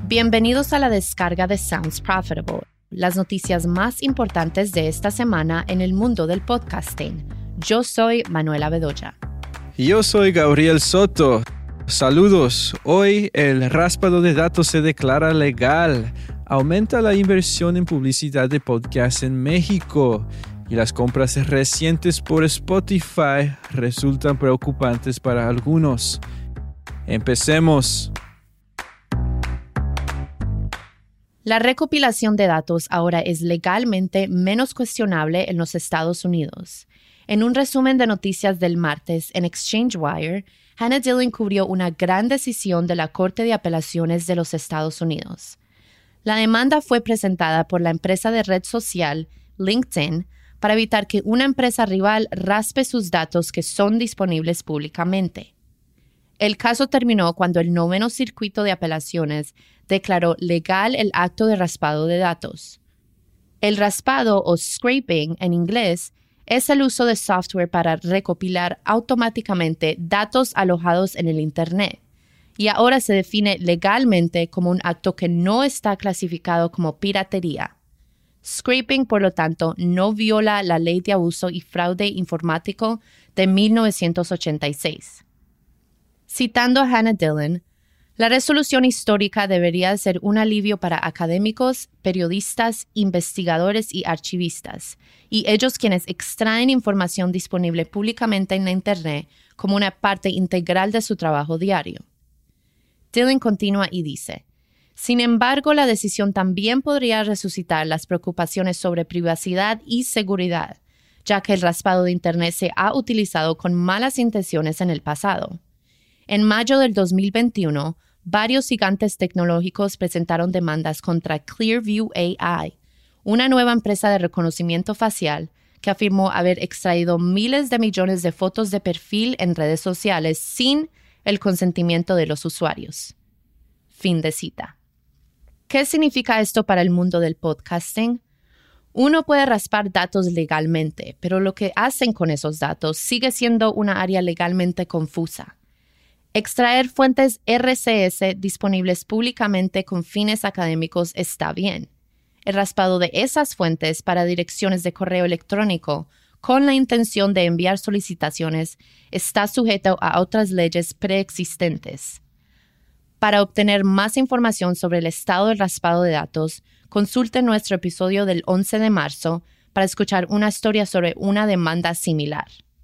Bienvenidos a la descarga de Sounds Profitable, las noticias más importantes de esta semana en el mundo del podcasting. Yo soy Manuela Bedoya. Y yo soy Gabriel Soto. Saludos. Hoy el raspado de datos se declara legal. Aumenta la inversión en publicidad de podcast en México. Y las compras recientes por Spotify resultan preocupantes para algunos. Empecemos. La recopilación de datos ahora es legalmente menos cuestionable en los Estados Unidos. En un resumen de noticias del martes en Exchange Wire, Hannah Dillon cubrió una gran decisión de la Corte de Apelaciones de los Estados Unidos. La demanda fue presentada por la empresa de red social LinkedIn para evitar que una empresa rival raspe sus datos que son disponibles públicamente. El caso terminó cuando el noveno circuito de apelaciones declaró legal el acto de raspado de datos. El raspado o scraping en inglés es el uso de software para recopilar automáticamente datos alojados en el Internet y ahora se define legalmente como un acto que no está clasificado como piratería. Scraping, por lo tanto, no viola la Ley de Abuso y Fraude Informático de 1986. Citando a Hannah Dillon, la resolución histórica debería ser un alivio para académicos, periodistas, investigadores y archivistas, y ellos quienes extraen información disponible públicamente en la Internet como una parte integral de su trabajo diario. Dillon continúa y dice, sin embargo, la decisión también podría resucitar las preocupaciones sobre privacidad y seguridad, ya que el raspado de Internet se ha utilizado con malas intenciones en el pasado. En mayo del 2021, varios gigantes tecnológicos presentaron demandas contra Clearview AI, una nueva empresa de reconocimiento facial que afirmó haber extraído miles de millones de fotos de perfil en redes sociales sin el consentimiento de los usuarios. Fin de cita. ¿Qué significa esto para el mundo del podcasting? Uno puede raspar datos legalmente, pero lo que hacen con esos datos sigue siendo una área legalmente confusa. Extraer fuentes RCS disponibles públicamente con fines académicos está bien. El raspado de esas fuentes para direcciones de correo electrónico con la intención de enviar solicitaciones está sujeto a otras leyes preexistentes. Para obtener más información sobre el estado del raspado de datos, consulte nuestro episodio del 11 de marzo para escuchar una historia sobre una demanda similar.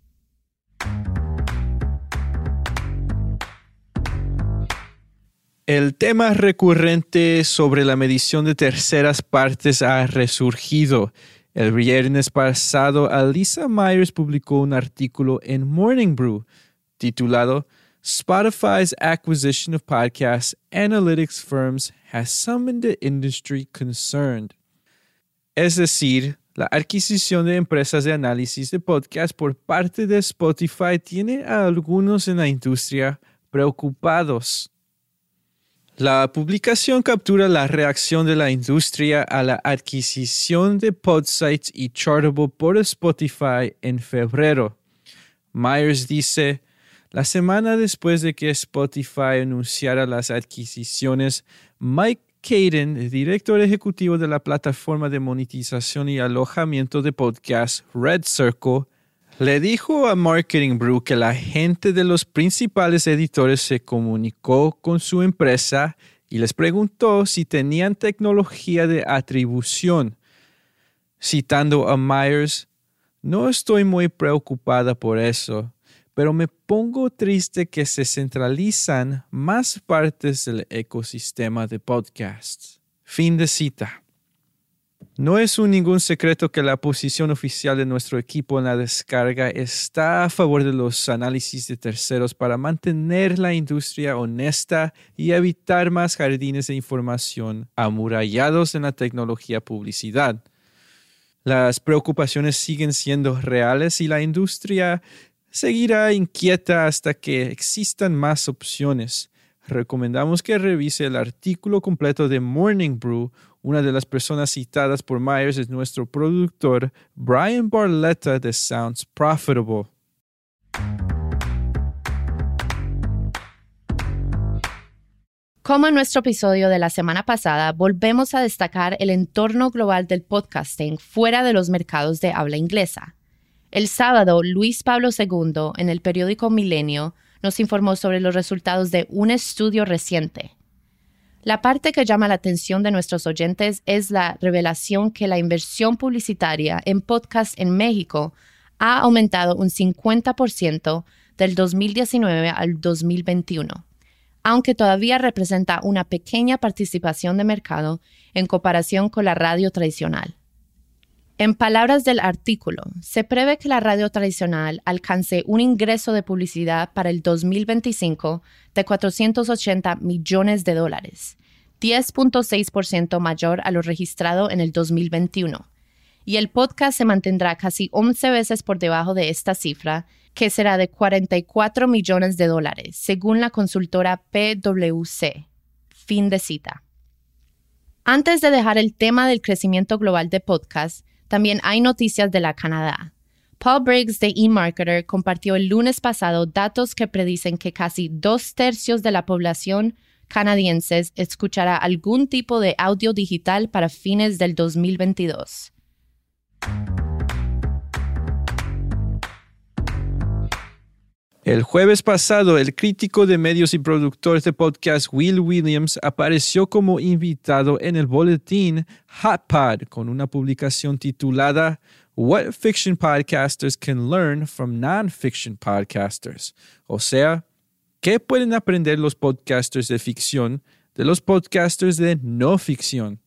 El tema recurrente sobre la medición de terceras partes ha resurgido. El viernes pasado, Alyssa Myers publicó un artículo en Morning Brew titulado Spotify's acquisition of podcast analytics firms has summoned the industry concerned. Es decir, la adquisición de empresas de análisis de podcast por parte de Spotify tiene a algunos en la industria preocupados. La publicación captura la reacción de la industria a la adquisición de Podsights y Chartable por Spotify en febrero. Myers dice, la semana después de que Spotify anunciara las adquisiciones, Mike Caden, director ejecutivo de la plataforma de monetización y alojamiento de podcast Red Circle, le dijo a Marketing Brew que la gente de los principales editores se comunicó con su empresa y les preguntó si tenían tecnología de atribución. Citando a Myers, no estoy muy preocupada por eso, pero me pongo triste que se centralizan más partes del ecosistema de podcasts. Fin de cita. No es ningún secreto que la posición oficial de nuestro equipo en la descarga está a favor de los análisis de terceros para mantener la industria honesta y evitar más jardines de información amurallados en la tecnología publicidad. Las preocupaciones siguen siendo reales y la industria seguirá inquieta hasta que existan más opciones. Recomendamos que revise el artículo completo de Morning Brew. Una de las personas citadas por Myers es nuestro productor Brian Barletta de Sounds Profitable. Como en nuestro episodio de la semana pasada, volvemos a destacar el entorno global del podcasting fuera de los mercados de habla inglesa. El sábado, Luis Pablo II, en el periódico Milenio, nos informó sobre los resultados de un estudio reciente. La parte que llama la atención de nuestros oyentes es la revelación que la inversión publicitaria en podcast en México ha aumentado un 50% del 2019 al 2021. Aunque todavía representa una pequeña participación de mercado en comparación con la radio tradicional. En palabras del artículo, se prevé que la radio tradicional alcance un ingreso de publicidad para el 2025 de $480 millones, 10.6% mayor a lo registrado en el 2021. Y el podcast se mantendrá casi 11 veces por debajo de esta cifra, que será de $44 millones, según la consultora PwC. Fin de cita. Antes de dejar el tema del crecimiento global de podcast, también hay noticias de la Canadá. Paul Briggs de eMarketer compartió el lunes pasado datos que predicen que casi 2/3 de la población canadiense escuchará algún tipo de audio digital para fines del 2022. El jueves pasado, el crítico de medios y productor de podcast Will Williams apareció como invitado en el boletín Hot Pod con una publicación titulada What Fiction Podcasters Can Learn from Non-Fiction Podcasters. O sea, ¿qué pueden aprender los podcasters de ficción de los podcasters de no ficción?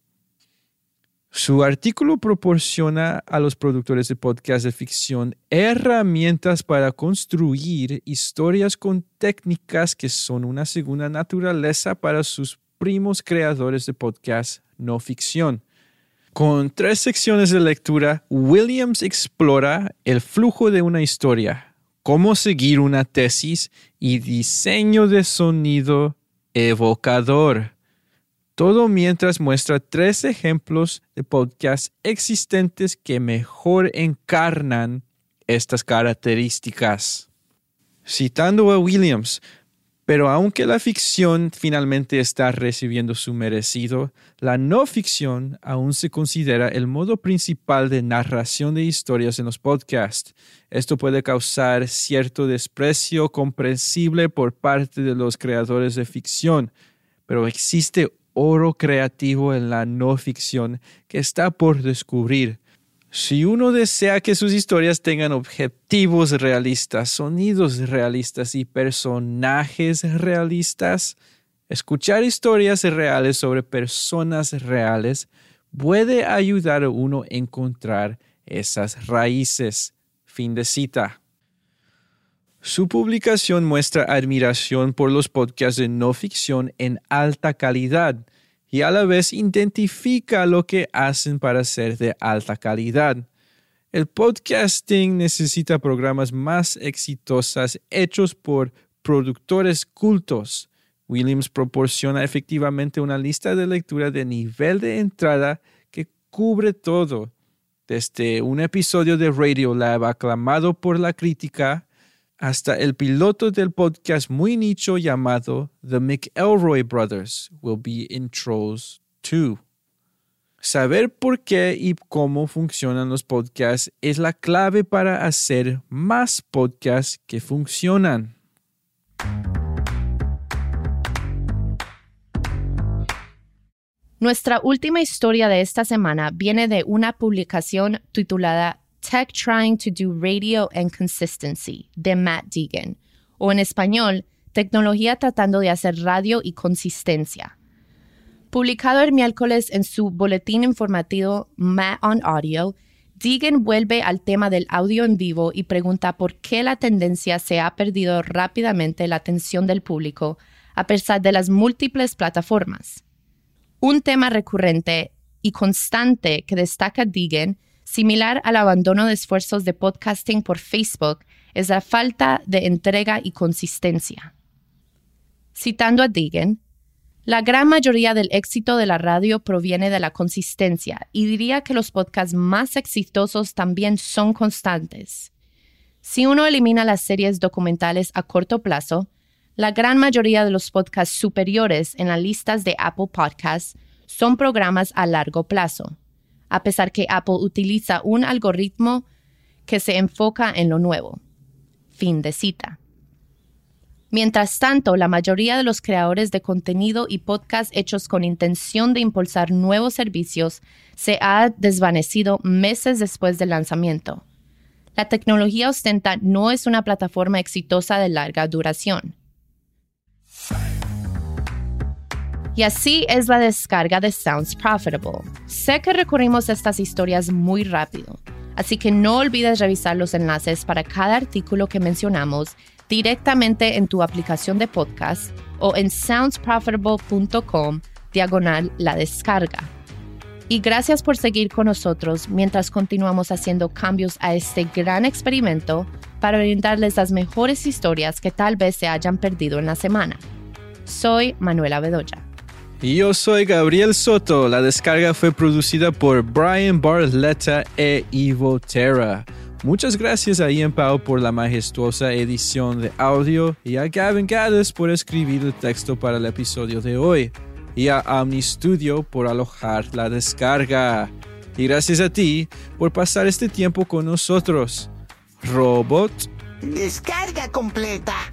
Su artículo proporciona a los productores de podcast de ficción herramientas para construir historias con técnicas que son una segunda naturaleza para sus primos creadores de podcast no ficción. Con 3 secciones de lectura, Williams explora el flujo de una historia, cómo seguir una tesis y diseño de sonido evocador. Todo mientras muestra 3 ejemplos de podcasts existentes que mejor encarnan estas características. Citando a Williams, pero aunque la ficción finalmente está recibiendo su merecido, la no ficción aún se considera el modo principal de narración de historias en los podcasts. Esto puede causar cierto desprecio comprensible por parte de los creadores de ficción, pero existe oro creativo en la no ficción que está por descubrir. Si uno desea que sus historias tengan objetivos realistas, sonidos realistas y personajes realistas, escuchar historias reales sobre personas reales puede ayudar a uno a encontrar esas raíces. Fin de cita. Su publicación muestra admiración por los podcasts de no ficción en alta calidad y a la vez identifica lo que hacen para ser de alta calidad. El podcasting necesita programas más exitosos hechos por productores cultos. Williams proporciona efectivamente una lista de lectura de nivel de entrada que cubre todo, desde un episodio de Radiolab aclamado por la crítica hasta el piloto del podcast muy nicho llamado The McElroy Brothers Will Be in Trolls 2. Saber por qué y cómo funcionan los podcasts es la clave para hacer más podcasts que funcionan. Nuestra última historia de esta semana viene de una publicación titulada Tech Trying to Do Radio and Consistency, de Matt Deegan, o en español, Tecnología tratando de hacer radio y consistencia. Publicado el miércoles en su boletín informativo Matt on Audio, Deegan vuelve al tema del audio en vivo y pregunta por qué la tendencia se ha perdido rápidamente la atención del público a pesar de las múltiples plataformas. Un tema recurrente y constante que destaca Deegan, similar al abandono de esfuerzos de podcasting por Facebook, es la falta de entrega y consistencia. Citando a Deegan, la gran mayoría del éxito de la radio proviene de la consistencia y diría que los podcasts más exitosos también son constantes. Si uno elimina las series documentales a corto plazo, La gran mayoría de los podcasts superiores en las listas de Apple Podcasts son programas a largo plazo, a pesar que Apple utiliza un algoritmo que se enfoca en lo nuevo. Fin de cita. Mientras tanto, la mayoría de los creadores de contenido y podcasts hechos con intención de impulsar nuevos servicios se ha desvanecido meses después del lanzamiento. La tecnología ostenta no es una plataforma exitosa de larga duración. Y así es la descarga de Sounds Profitable. Sé que recorrimos estas historias muy rápido, así que no olvides revisar los enlaces para cada artículo que mencionamos directamente en tu aplicación de podcast o en soundsprofitable.com/la descarga. Y gracias por seguir con nosotros mientras continuamos haciendo cambios a este gran experimento para brindarles las mejores historias que tal vez se hayan perdido en la semana. Soy Manuela Bedoya. Y yo soy Gabriel Soto. La descarga fue producida por Brian Barletta e Ivo Terra. Muchas gracias a Ian Powell por la majestuosa edición de audio y a Gavin Gaddis por escribir el texto para el episodio de hoy. Y a Omni Studio por alojar la descarga. Y gracias a ti por pasar este tiempo con nosotros. Robot. Descarga completa.